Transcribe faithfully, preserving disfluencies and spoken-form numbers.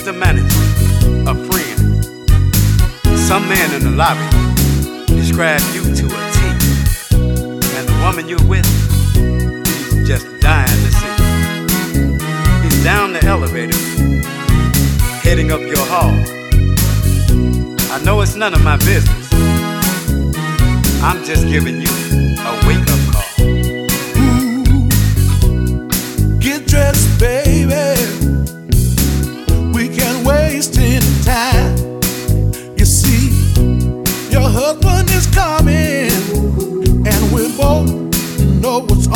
the manager, a friend. Some man in the lobby described you to a T. And the woman you're with, he's just dying to see. He's down the elevator, heading up your hall. I know it's none of my business. I'm just giving you a wake-up call. Ooh, get dressed, baby. We can't waste any time. You see, your husband is coming, and we both know what's